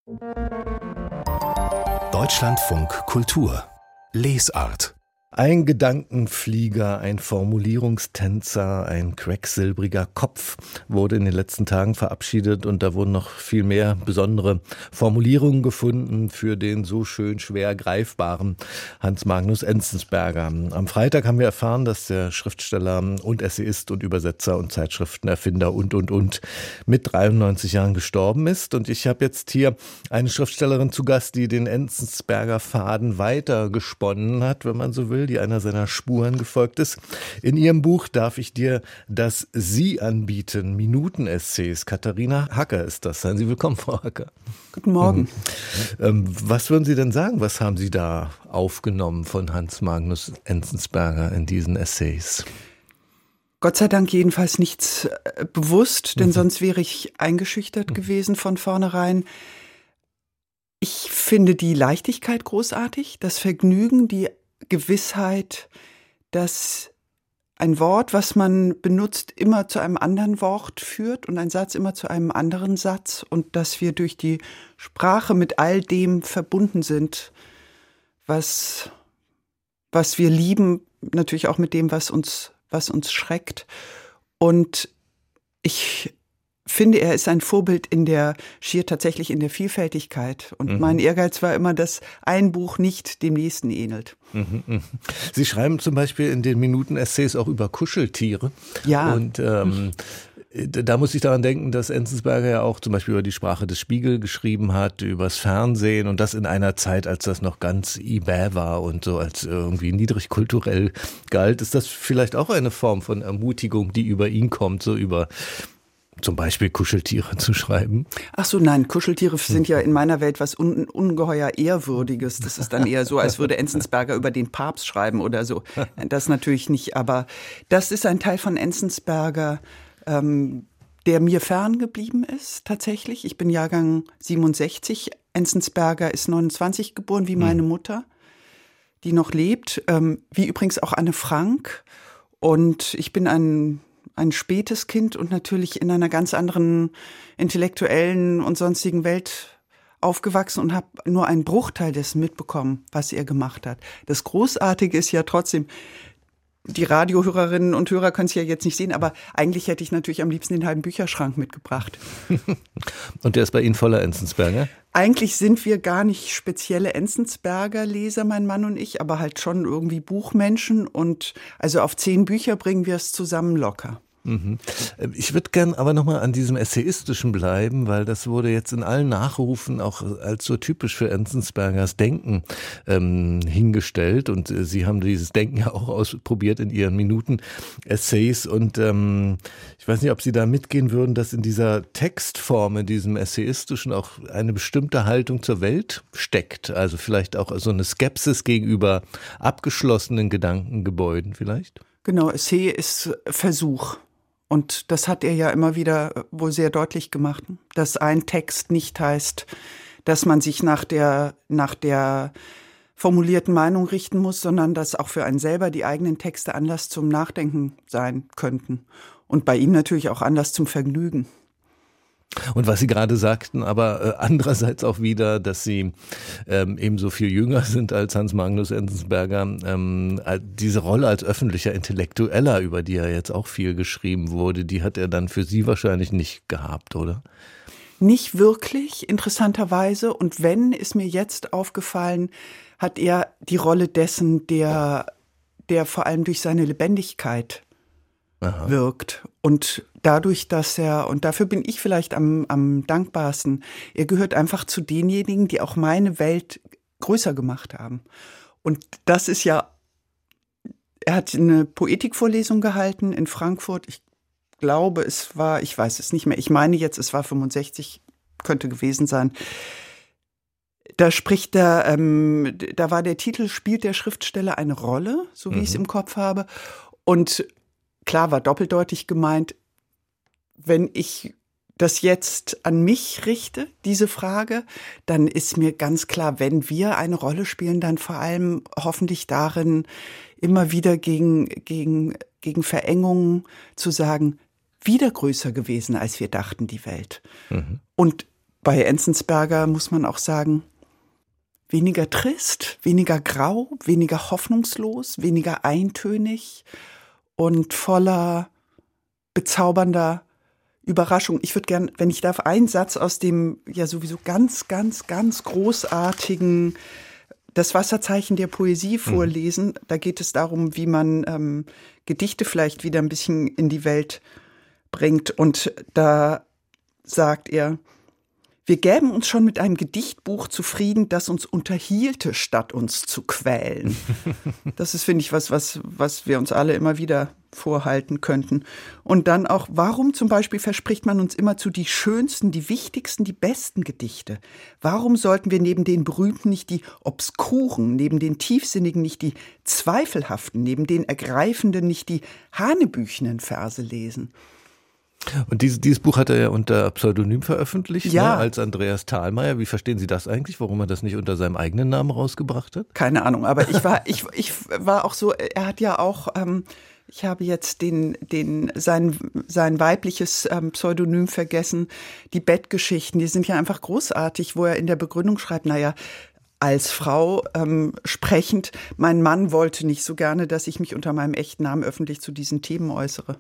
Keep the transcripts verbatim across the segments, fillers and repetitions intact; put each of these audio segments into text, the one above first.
Deutschlandfunk Kultur Lesart. Ein Gedankenflieger, ein Formulierungstänzer, ein quecksilbriger Kopf wurde in den letzten Tagen verabschiedet und da wurden noch viel mehr besondere Formulierungen gefunden für den so schön schwer greifbaren Hans Magnus Enzensberger. Am Freitag haben wir erfahren, dass der Schriftsteller und Essayist und Übersetzer und Zeitschriftenerfinder und, und, und mit dreiundneunzig Jahren gestorben ist. Und ich habe jetzt hier eine Schriftstellerin zu Gast, die den Enzensberger Faden weiter gesponnen hat, wenn man so will, die einer seiner Spuren gefolgt ist. In ihrem Buch darf ich dir das Sie anbieten, Minuten-Essays. Katharina Hacker ist das. Seien Sie willkommen, Frau Hacker. Guten Morgen. Mhm. Ähm, was würden Sie denn sagen? Was haben Sie da aufgenommen von Hans Magnus Enzensberger in diesen Essays? Gott sei Dank jedenfalls nichts äh, bewusst, denn Mhm. sonst wäre ich eingeschüchtert Mhm. gewesen von vornherein. Ich finde die Leichtigkeit großartig, das Vergnügen, die Gewissheit, dass ein Wort, was man benutzt, immer zu einem anderen Wort führt und ein Satz immer zu einem anderen Satz und dass wir durch die Sprache mit all dem verbunden sind, was, was wir lieben, natürlich auch mit dem, was uns, was uns schreckt. Und ich finde, er ist ein Vorbild in der, schier tatsächlich in der Vielfältigkeit. Und Mhm. mein Ehrgeiz war immer, dass ein Buch nicht dem nächsten ähnelt. Mhm, mhm. Sie schreiben zum Beispiel in den Minuten-Essays auch über Kuscheltiere. Ja. Und ähm, da muss ich daran denken, dass Enzensberger ja auch zum Beispiel über die Sprache des Spiegel geschrieben hat, übers Fernsehen und das in einer Zeit, als das noch ganz ibä war und so als irgendwie niedrig kulturell galt. Ist das vielleicht auch eine Form von Ermutigung, die über ihn kommt, so über zum Beispiel Kuscheltiere zu schreiben? Ach so, nein, Kuscheltiere sind ja in meiner Welt was un, ungeheuer Ehrwürdiges. Das ist dann eher so, als würde Enzensberger über den Papst schreiben oder so. Das natürlich nicht, aber das ist ein Teil von Enzensberger, ähm, der mir fern geblieben ist, tatsächlich. Ich bin Jahrgang siebenundsechzig. Enzensberger ist neunundzwanzig geboren, wie meine Mutter, die noch lebt, ähm, wie übrigens auch Anne Frank. Und ich bin ein ein spätes Kind und natürlich in einer ganz anderen intellektuellen und sonstigen Welt aufgewachsen und habe nur einen Bruchteil dessen mitbekommen, was er gemacht hat. Das Großartige ist ja trotzdem, die Radiohörerinnen und Hörer können es ja jetzt nicht sehen, aber eigentlich hätte ich natürlich am liebsten den halben Bücherschrank mitgebracht. Und der ist bei Ihnen voller Enzensberger? Eigentlich sind wir gar nicht spezielle Enzensberger-Leser, mein Mann und ich, aber halt schon irgendwie Buchmenschen und also auf zehn Bücher bringen wir es zusammen locker. Mhm. Ich würde gern aber nochmal an diesem Essayistischen bleiben, weil das wurde jetzt in allen Nachrufen auch als so typisch für Enzensbergers Denken ähm, hingestellt und äh, Sie haben dieses Denken ja auch ausprobiert in Ihren Minuten-Essays und ähm, ich weiß nicht, ob Sie da mitgehen würden, dass in dieser Textform, in diesem Essayistischen auch eine bestimmte Haltung zur Welt steckt, also vielleicht auch so eine Skepsis gegenüber abgeschlossenen Gedankengebäuden vielleicht? Genau, Essay ist Versuch. Und das hat er ja immer wieder wohl sehr deutlich gemacht, dass ein Text nicht heißt, dass man sich nach der, nach der formulierten Meinung richten muss, sondern dass auch für einen selber die eigenen Texte Anlass zum Nachdenken sein könnten. Und bei ihm natürlich auch Anlass zum Vergnügen. Und was Sie gerade sagten, aber äh, andererseits auch wieder, dass Sie ähm, ebenso viel jünger sind als Hans Magnus Enzensberger. Ähm, diese Rolle als öffentlicher Intellektueller, über die ja jetzt auch viel geschrieben wurde, die hat er dann für Sie wahrscheinlich nicht gehabt, oder? Nicht wirklich, interessanterweise. Und wenn, ist mir jetzt aufgefallen, hat er die Rolle dessen, der, der vor allem durch seine Lebendigkeit Aha. wirkt. Und dadurch, dass er, und dafür bin ich vielleicht am, am dankbarsten, er gehört einfach zu denjenigen, die auch meine Welt größer gemacht haben. Und das ist ja, er hat eine Poetikvorlesung gehalten in Frankfurt. Ich glaube, es war, ich weiß es nicht mehr, ich meine jetzt, es war fünfundsechzig, könnte gewesen sein. Da spricht er, ähm, da war der Titel, spielt der Schriftsteller eine Rolle, so wie mhm. ich es im Kopf habe. Und klar war doppeldeutig gemeint, wenn ich das jetzt an mich richte, diese Frage, dann ist mir ganz klar, wenn wir eine Rolle spielen, dann vor allem hoffentlich darin, immer wieder gegen, gegen, gegen Verengungen zu sagen, wieder größer gewesen, als wir dachten, die Welt. Mhm. Und bei Enzensberger muss man auch sagen, weniger trist, weniger grau, weniger hoffnungslos, weniger eintönig und voller bezaubernder Überraschung. Ich würde gern, wenn ich darf, einen Satz aus dem ja sowieso ganz, ganz, ganz großartigen Das Wasserzeichen der Poesie vorlesen. Mhm. Da geht es darum, wie man ähm, Gedichte vielleicht wieder ein bisschen in die Welt bringt. Und da sagt er: Wir gäben uns schon mit einem Gedichtbuch zufrieden, das uns unterhielte, statt uns zu quälen. Das ist, finde ich, was, was, was wir uns alle immer wieder vorhalten könnten. Und dann auch, warum zum Beispiel verspricht man uns immerzu die schönsten, die wichtigsten, die besten Gedichte? Warum sollten wir neben den berühmten nicht die obskuren, neben den tiefsinnigen nicht die zweifelhaften, neben den ergreifenden nicht die hanebüchenen Verse lesen? Und dieses, dieses Buch hat er ja unter Pseudonym veröffentlicht, ja. ne, als Andreas Thalmeier. Wie verstehen Sie das eigentlich, warum er das nicht unter seinem eigenen Namen rausgebracht hat? Keine Ahnung, aber ich war, ich, ich war auch so, er hat ja auch, ähm, ich habe jetzt den, den, sein, sein weibliches ähm, Pseudonym vergessen, die Bettgeschichten, die sind ja einfach großartig, wo er in der Begründung schreibt, naja, als Frau ähm, sprechend, mein Mann wollte nicht so gerne, dass ich mich unter meinem echten Namen öffentlich zu diesen Themen äußere.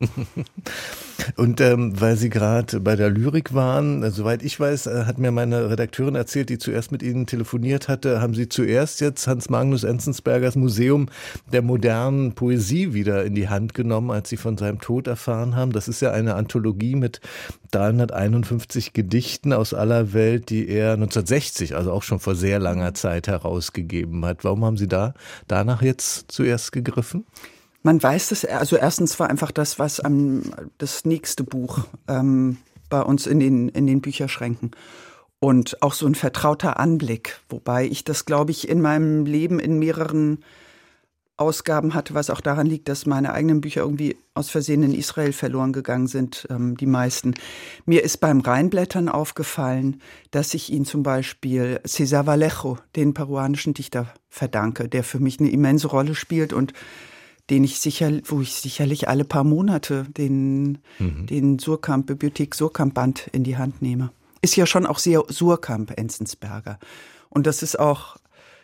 Und ähm, weil Sie gerade bei der Lyrik waren, äh, soweit ich weiß, äh, hat mir meine Redakteurin erzählt, die zuerst mit Ihnen telefoniert hatte, haben Sie zuerst jetzt Hans Magnus Enzensbergers Museum der modernen Poesie wieder in die Hand genommen, als Sie von seinem Tod erfahren haben. Das ist ja eine Anthologie mit dreihunderteinundfünfzig Gedichten aus aller Welt, die er neunzehnhundertsechzig, also auch schon vor sehr langer Zeit, herausgegeben hat. Warum haben Sie da danach jetzt zuerst gegriffen? Man weiß das, also erstens war einfach das, was am, das nächste Buch ähm, bei uns in den, in den Bücherschränken. Und auch so ein vertrauter Anblick, wobei ich das, glaube ich, in meinem Leben in mehreren Ausgaben hatte, was auch daran liegt, dass meine eigenen Bücher irgendwie aus Versehen in Israel verloren gegangen sind, ähm, die meisten. Mir ist beim Reinblättern aufgefallen, dass ich ihn zum Beispiel César Vallejo, den peruanischen Dichter, verdanke, der für mich eine immense Rolle spielt und den ich sicher, wo ich sicherlich alle paar Monate den, mhm. den Surkamp, Bibliothek Surkamp-Band in die Hand nehme. Ist ja schon auch sehr Surkamp, Enzensberger. Und das ist auch,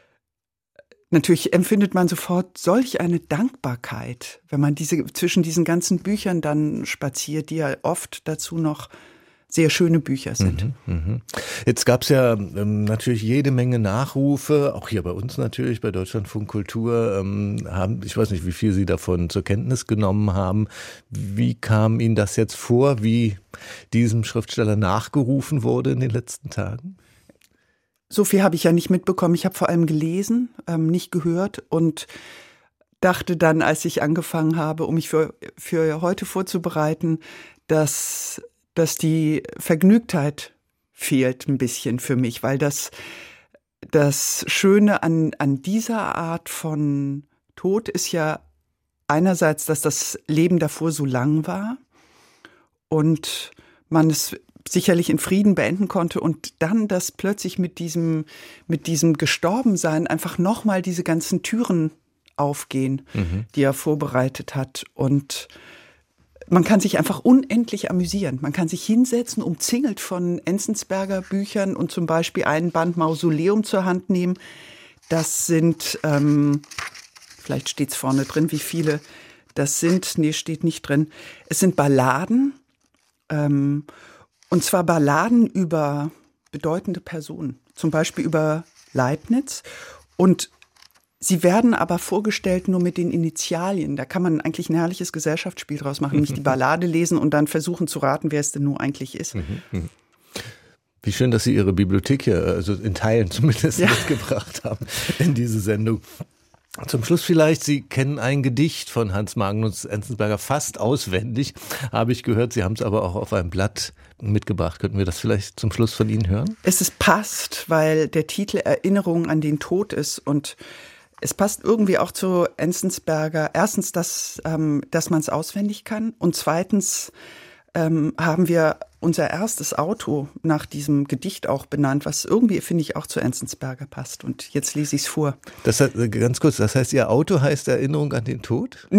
natürlich empfindet man sofort solch eine Dankbarkeit, wenn man diese, zwischen diesen ganzen Büchern dann spaziert, die ja oft dazu noch sehr schöne Bücher sind. Mhm, mh. Jetzt gab es ja ähm, natürlich jede Menge Nachrufe, auch hier bei uns natürlich, bei Deutschlandfunk Kultur. Ähm, haben, ich weiß nicht, wie viel Sie davon zur Kenntnis genommen haben. Wie kam Ihnen das jetzt vor, wie diesem Schriftsteller nachgerufen wurde in den letzten Tagen? So viel habe ich ja nicht mitbekommen. Ich habe vor allem gelesen, ähm, nicht gehört und dachte dann, als ich angefangen habe, um mich für, für heute vorzubereiten, dass dass die Vergnügtheit fehlt ein bisschen für mich, weil das, das Schöne an, an dieser Art von Tod ist ja einerseits, dass das Leben davor so lang war und man es sicherlich in Frieden beenden konnte und dann, dass plötzlich mit diesem, mit diesem Gestorbensein einfach nochmal diese ganzen Türen aufgehen, mhm. die er vorbereitet hat und man kann sich einfach unendlich amüsieren. Man kann sich hinsetzen, umzingelt von Enzensberger Büchern und zum Beispiel einen Band Mausoleum zur Hand nehmen. Das sind, ähm, vielleicht steht es vorne drin, wie viele das sind. Nee, steht nicht drin. Es sind Balladen, ähm, und zwar Balladen über bedeutende Personen. Zum Beispiel über Leibniz. Und sie werden aber vorgestellt nur mit den Initialien. Da kann man eigentlich ein herrliches Gesellschaftsspiel draus machen, nämlich die Ballade lesen und dann versuchen zu raten, wer es denn nur eigentlich ist. Wie schön, dass Sie Ihre Bibliothek hier, also in Teilen zumindest, ja. mitgebracht haben in diese Sendung. Zum Schluss vielleicht, Sie kennen ein Gedicht von Hans Magnus Enzensberger fast auswendig, habe ich gehört. Sie haben es aber auch auf einem Blatt mitgebracht. Könnten wir das vielleicht zum Schluss von Ihnen hören? Es ist passt, weil der Titel Erinnerung an den Tod ist und es passt irgendwie auch zu Enzensberger. Erstens, dass, ähm, dass man es auswendig kann. Und zweitens ähm, haben wir unser erstes Auto nach diesem Gedicht auch benannt, was irgendwie, finde ich, auch zu Enzensberger passt. Und jetzt lese ich es vor. Das heißt, ganz kurz, das heißt, Ihr Auto heißt Erinnerung an den Tod? Nee.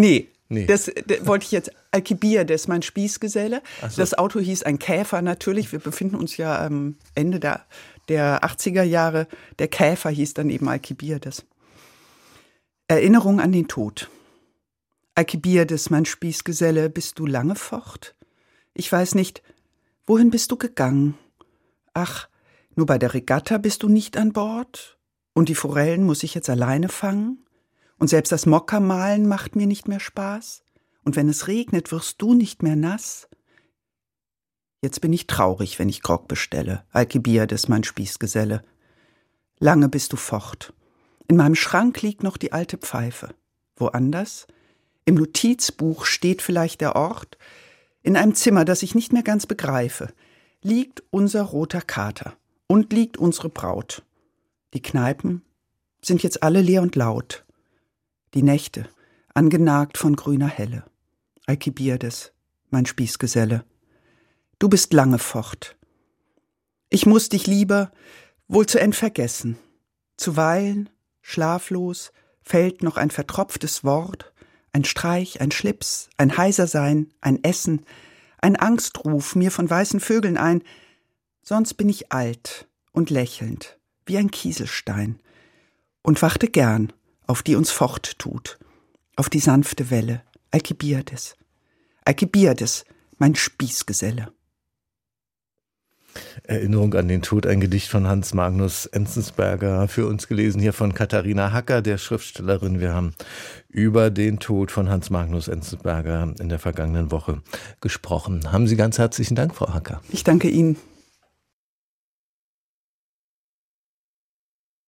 Nee. Das, das wollte ich jetzt, Alkibiades, mein Spießgeselle. Ach so. Das Auto hieß ein Käfer natürlich. Wir befinden uns ja am Ende der, der achtziger Jahre. Der Käfer hieß dann eben Alkibiades. Erinnerung an den Tod. Alkibiades, mein Spießgeselle, bist du lange fort? Ich weiß nicht, wohin bist du gegangen? Ach, nur bei der Regatta bist du nicht an Bord? Und die Forellen muss ich jetzt alleine fangen? Und selbst das Mokka-Malen macht mir nicht mehr Spaß? Und wenn es regnet, wirst du nicht mehr nass? Jetzt bin ich traurig, wenn ich Grog bestelle, Alkibiades, mein Spießgeselle. Lange bist du fort. In meinem Schrank liegt noch die alte Pfeife. Woanders? Im Notizbuch steht vielleicht der Ort. In einem Zimmer, das ich nicht mehr ganz begreife, liegt unser roter Kater und liegt unsere Braut. Die Kneipen sind jetzt alle leer und laut. Die Nächte, angenagt von grüner Helle. Alkibiades, mein Spießgeselle. Du bist lange fort. Ich muß dich lieber wohl zu End vergessen. Zuweilen, schlaflos, fällt noch ein vertropftes Wort, ein Streich, ein Schlips, ein Heisersein, ein Essen, ein Angstruf mir von weißen Vögeln ein. Sonst bin ich alt und lächelnd, wie ein Kieselstein, und warte gern auf die uns forttut, auf die sanfte Welle, Alkibiades, Alkibiades, mein Spießgeselle. Erinnerung an den Tod, ein Gedicht von Hans Magnus Enzensberger, für uns gelesen hier von Katharina Hacker, der Schriftstellerin. Wir haben über den Tod von Hans Magnus Enzensberger in der vergangenen Woche gesprochen. Haben Sie ganz herzlichen Dank, Frau Hacker. Ich danke Ihnen.